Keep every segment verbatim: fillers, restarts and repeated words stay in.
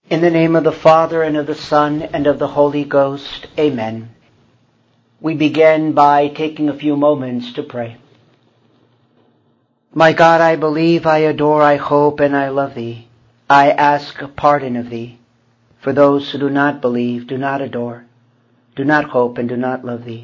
In the name of the Father, and of the Son, and of the Holy Ghost. Amen. We begin by taking a few moments to pray. My God, I believe, I adore, I hope, and I love Thee. I ask pardon of Thee for those who do not believe, do not adore, do not hope, and do not love Thee.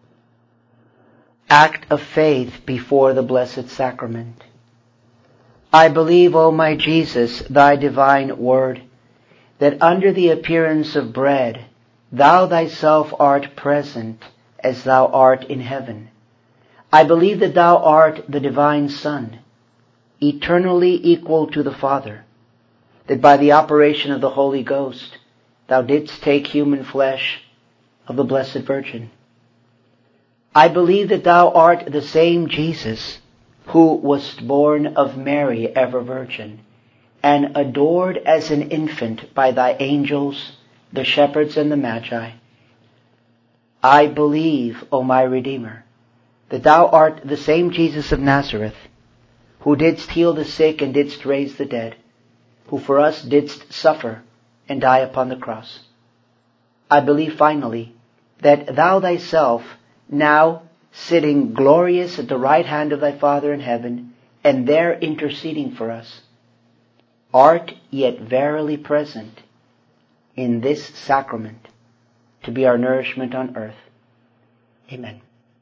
Act of faith before the Blessed Sacrament. I believe, O my Jesus, Thy divine Word, that under the appearance of bread, Thou Thyself art present as Thou art in heaven. I believe that Thou art the divine Son, eternally equal to the Father, that by the operation of the Holy Ghost, Thou didst take human flesh of the Blessed Virgin. I believe that Thou art the same Jesus who wast born of Mary, ever Virgin, and adored as an infant by Thy angels, the shepherds, and the Magi. I believe, O my Redeemer, that Thou art the same Jesus of Nazareth, who didst heal the sick and didst raise the dead, who for us didst suffer and die upon the cross. I believe finally that Thou Thyself, now sitting glorious at the right hand of Thy Father in heaven, and there interceding for us, art yet verily present in this sacrament to be our nourishment on earth. Amen.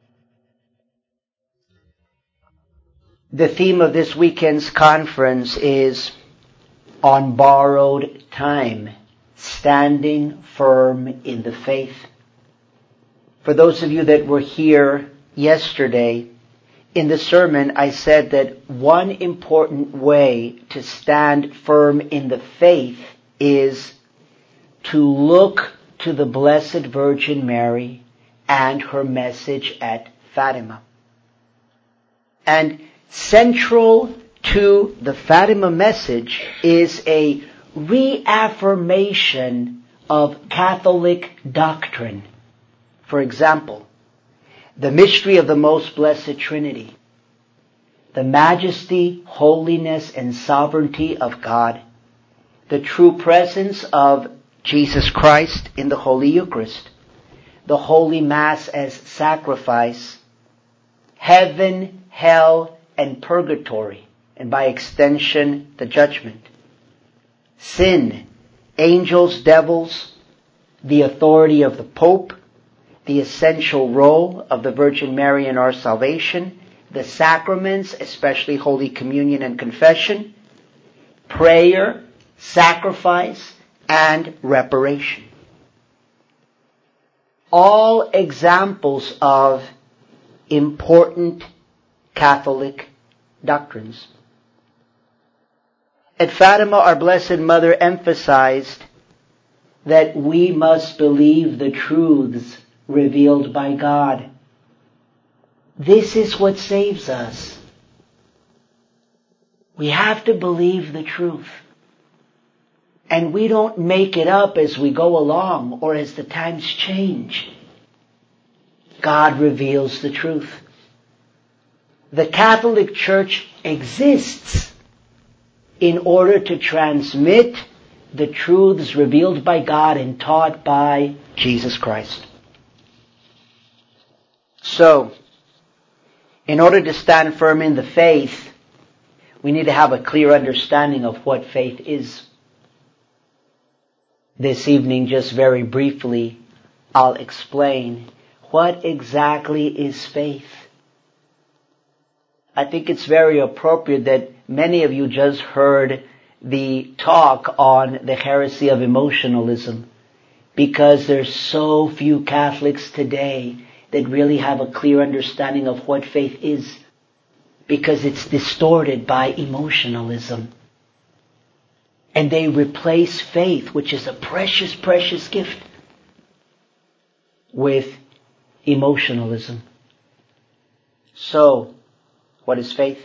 The theme of this weekend's conference is On Borrowed Time, Standing Firm in the Faith. For those of you that were here yesterday, in the sermon I said that one important way to stand firm in the faith is to look to the Blessed Virgin Mary and her message at Fatima. And central to the Fatima message is a reaffirmation of Catholic doctrine. For example, the mystery of the Most Blessed Trinity, the majesty, holiness, and sovereignty of God, the true presence of Jesus Christ in the Holy Eucharist, the Holy Mass as sacrifice, heaven, hell, and purgatory, and by extension, the judgment, sin, angels, devils, the authority of the Pope, the essential role of the Virgin Mary in our salvation, the sacraments, especially Holy Communion and Confession, prayer, sacrifice, and reparation. All examples of important Catholic doctrines. At Fatima, our Blessed Mother emphasized that we must believe the truths revealed by God. This is what saves us. We have to believe the truth. And we don't make it up as we go along or as the times change. God reveals the truth. The Catholic Church exists in order to transmit the truths revealed by God and taught by Jesus Christ. So, in order to stand firm in the faith, we need to have a clear understanding of what faith is. This evening, just very briefly, I'll explain what exactly is faith. I think it's very appropriate that many of you just heard the talk on the heresy of emotionalism, because there's so few Catholics today that really have a clear understanding of what faith is, because it's distorted by emotionalism. And they replace faith, which is a precious, precious gift, with emotionalism. So, what is faith?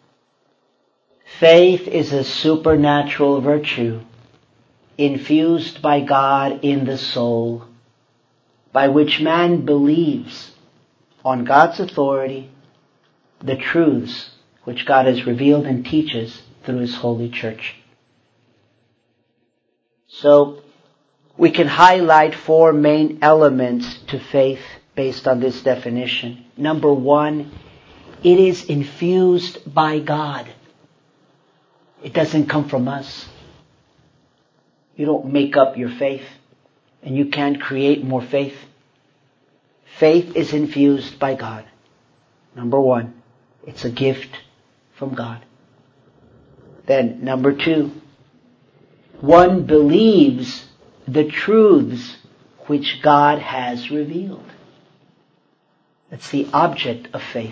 Faith is a supernatural virtue infused by God in the soul, by which man believes on God's authority the truths which God has revealed and teaches through His Holy Church. So we can highlight four main elements to faith based on this definition. Number one, it is infused by God. It doesn't come from us. You don't make up your faith, and you can't create more faith. Faith is infused by God. Number one, it's a gift from God. Then, number two, one believes the truths which God has revealed. That's the object of faith.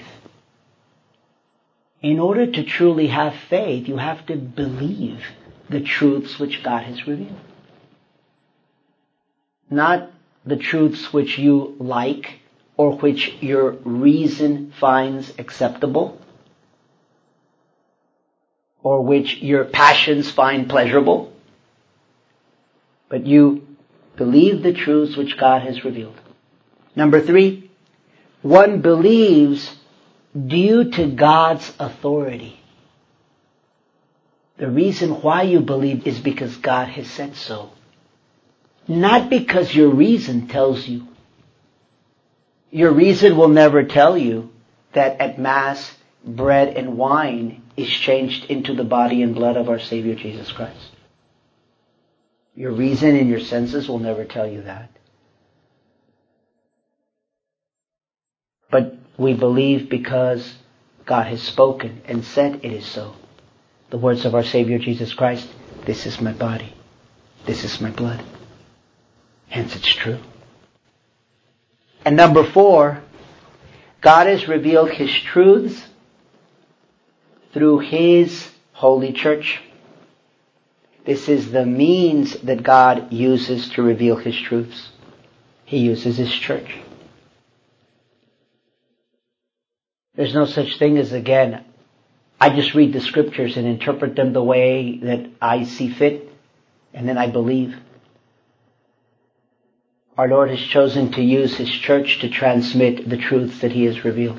In order to truly have faith, you have to believe the truths which God has revealed. Not the truths which you like or which your reason finds acceptable or which your passions find pleasurable, but you believe the truths which God has revealed. Number three, one believes due to God's authority. The reason why you believe is because God has said so. Not because your reason tells you. Your reason will never tell you that at Mass, bread and wine is changed into the body and blood of our Savior Jesus Christ. Your reason and your senses will never tell you that. But we believe because God has spoken and said it is so. The words of our Savior Jesus Christ, this is my body, this is my blood. Hence it's true. And number four, God has revealed His truths through His holy church. This is the means that God uses to reveal His truths. He uses His church. There's no such thing as, again, I just read the scriptures and interpret them the way that I see fit, and then I believe. Our Lord has chosen to use His church to transmit the truths that He has revealed.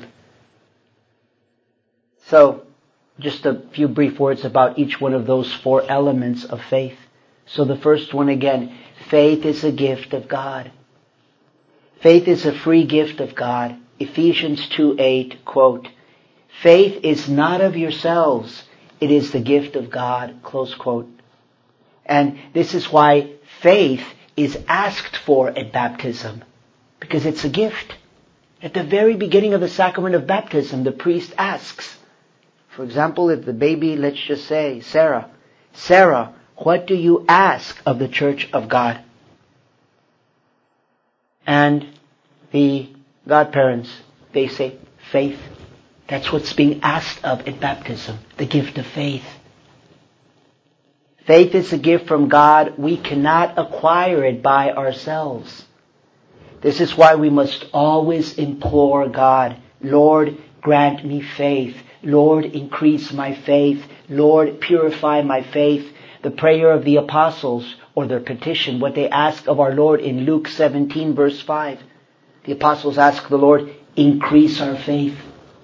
So, just a few brief words about each one of those four elements of faith. So the first one again, faith is a gift of God. Faith is a free gift of God. Ephesians two eight, quote, faith is not of yourselves, it is the gift of God, close quote. And this is why faith is asked for at baptism, because it's a gift. At the very beginning of the sacrament of baptism, the priest asks, for example, if the baby, let's just say, Sarah, Sarah, what do you ask of the church of God? And the godparents, they say, faith. That's what's being asked of at baptism, the gift of faith. Faith is a gift from God. We cannot acquire it by ourselves. This is why we must always implore God, Lord, grant me faith. Lord, increase my faith. Lord, purify my faith. The prayer of the apostles, or their petition, what they ask of our Lord in Luke seventeen verse five. The apostles ask the Lord, increase our faith.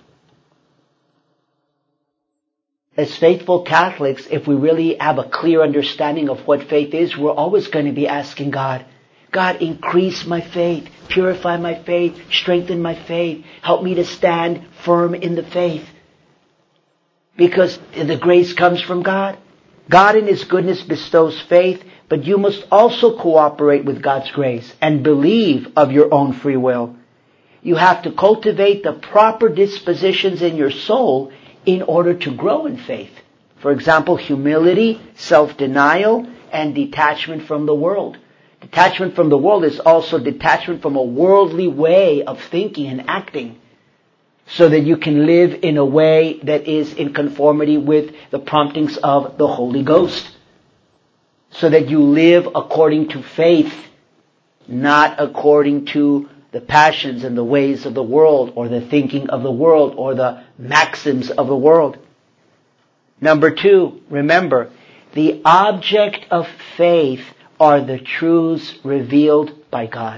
As faithful Catholics, if we really have a clear understanding of what faith is, we're always going to be asking God, God, increase my faith, purify my faith, strengthen my faith, help me to stand firm in the faith. Because the grace comes from God. God in His goodness bestows faith, but you must also cooperate with God's grace and believe of your own free will. You have to cultivate the proper dispositions in your soul in order to grow in faith. For example, humility, self-denial, and detachment from the world. Detachment from the world is also detachment from a worldly way of thinking and acting, so that you can live in a way that is in conformity with the promptings of the Holy Ghost. So that you live according to faith, not according to the passions and the ways of the world, or the thinking of the world, or the maxims of the world. Number two, remember, the object of faith are the truths revealed by God.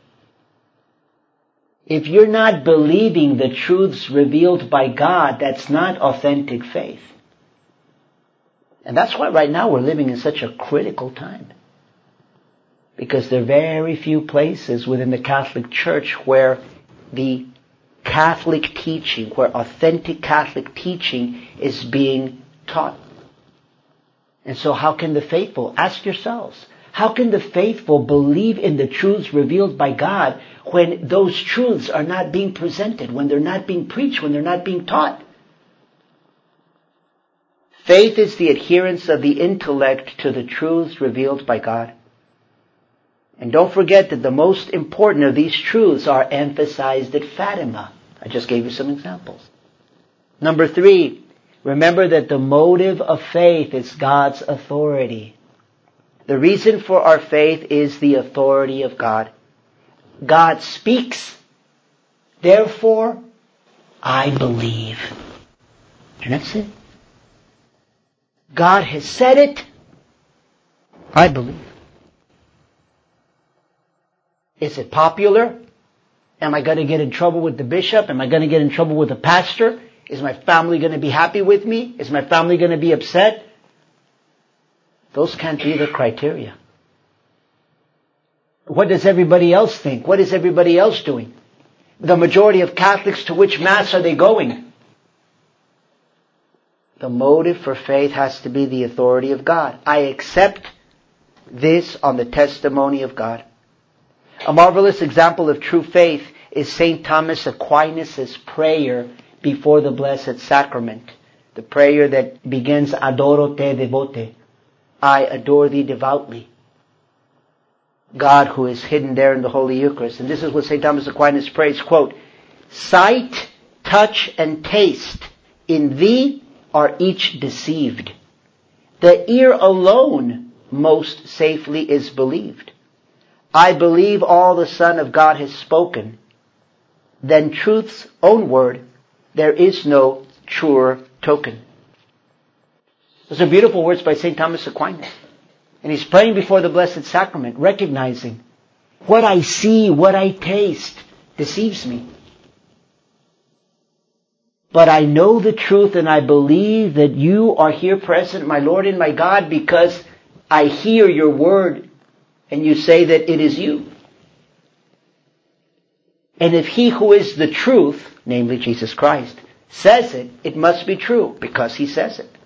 If you're not believing the truths revealed by God, that's not authentic faith. And that's why right now we're living in such a critical time. Because there are very few places within the Catholic Church where the Catholic teaching, where authentic Catholic teaching is being taught. And so how can the faithful, ask yourselves, how can the faithful believe in the truths revealed by God when those truths are not being presented, when they're not being preached, when they're not being taught? Faith is the adherence of the intellect to the truths revealed by God. And don't forget that the most important of these truths are emphasized at Fatima. I just gave you some examples. Number three, remember that the motive of faith is God's authority. The reason for our faith is the authority of God. God speaks, therefore I believe. And that's it. God has said it, I believe. Is it popular? Am I going to get in trouble with the bishop? Am I going to get in trouble with the pastor? Is my family going to be happy with me? Is my family going to be upset? Those can't be the criteria. What does everybody else think? What is everybody else doing? The majority of Catholics, to which Mass are they going? The motive for faith has to be the authority of God. I accept this on the testimony of God. A marvelous example of true faith is Saint Thomas Aquinas' prayer before the Blessed Sacrament. The prayer that begins, Adoro te devote. I adore thee devoutly. God who is hidden there in the Holy Eucharist. And this is what Saint Thomas Aquinas prays, quote, sight, touch, and taste in thee are each deceived. The ear alone most safely is believed. I believe all the Son of God has spoken. Then truth's own word, there is no truer token. Those are beautiful words by Saint Thomas Aquinas. And he's praying before the Blessed Sacrament, recognizing what I see, what I taste deceives me. But I know the truth and I believe that you are here present, my Lord and my God, because I hear your word and you say that it is you. And if he who is the truth, namely Jesus Christ, says it, it must be true because he says it.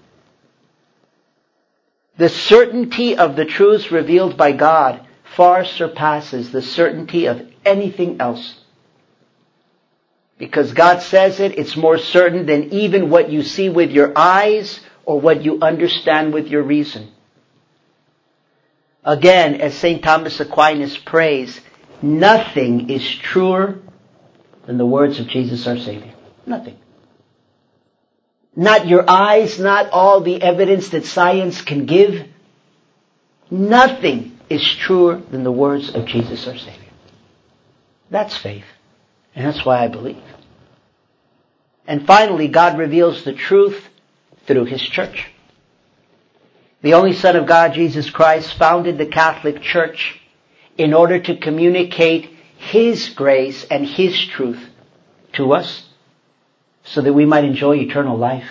The certainty of the truths revealed by God far surpasses the certainty of anything else. Because God says it, it's more certain than even what you see with your eyes or what you understand with your reason. Again, as Saint Thomas Aquinas prays, nothing is truer than the words of Jesus our Savior. Nothing. Not your eyes, not all the evidence that science can give. Nothing is truer than the words of Jesus our Savior. That's faith. And that's why I believe. And finally, God reveals the truth through His church. The only Son of God, Jesus Christ, founded the Catholic Church in order to communicate His grace and His truth to us so that we might enjoy eternal life.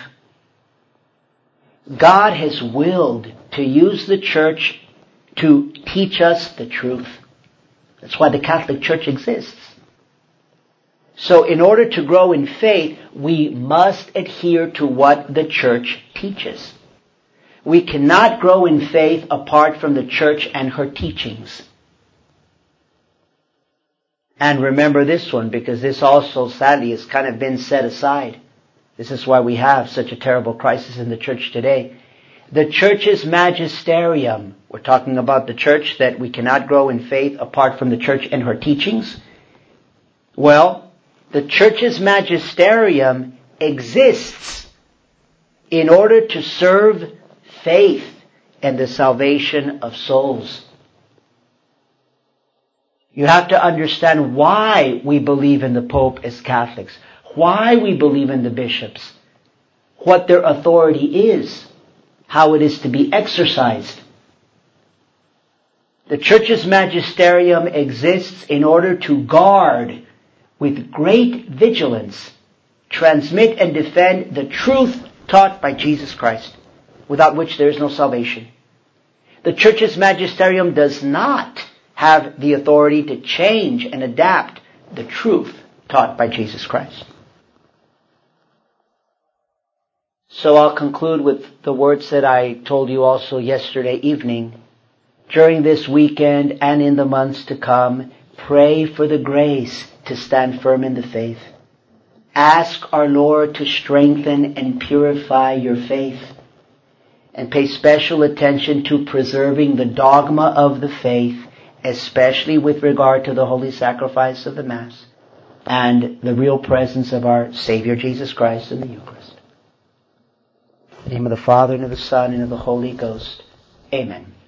God has willed to use the church to teach us the truth. That's why the Catholic Church exists. So in order to grow in faith, we must adhere to what the church teaches. We cannot grow in faith apart from the church and her teachings. And remember this one, because this also sadly has kind of been set aside. This is why we have such a terrible crisis in the church today. The church's magisterium, we're talking about the church, that we cannot grow in faith apart from the church and her teachings. Well, the church's magisterium exists in order to serve faith and the salvation of souls. You have to understand why we believe in the Pope as Catholics, why we believe in the bishops, what their authority is, how it is to be exercised. The Church's magisterium exists in order to guard with great vigilance, transmit and defend the truth taught by Jesus Christ, without which there is no salvation. The Church's magisterium does not have the authority to change and adapt the truth taught by Jesus Christ. So I'll conclude with the words that I told you also yesterday evening. During this weekend and in the months to come, pray for the grace to stand firm in the faith. Ask our Lord to strengthen and purify your faith. And pay special attention to preserving the dogma of the faith, especially with regard to the holy sacrifice of the Mass and the real presence of our Savior Jesus Christ in the Eucharist. In the name of the Father, and of the Son, and of the Holy Ghost. Amen.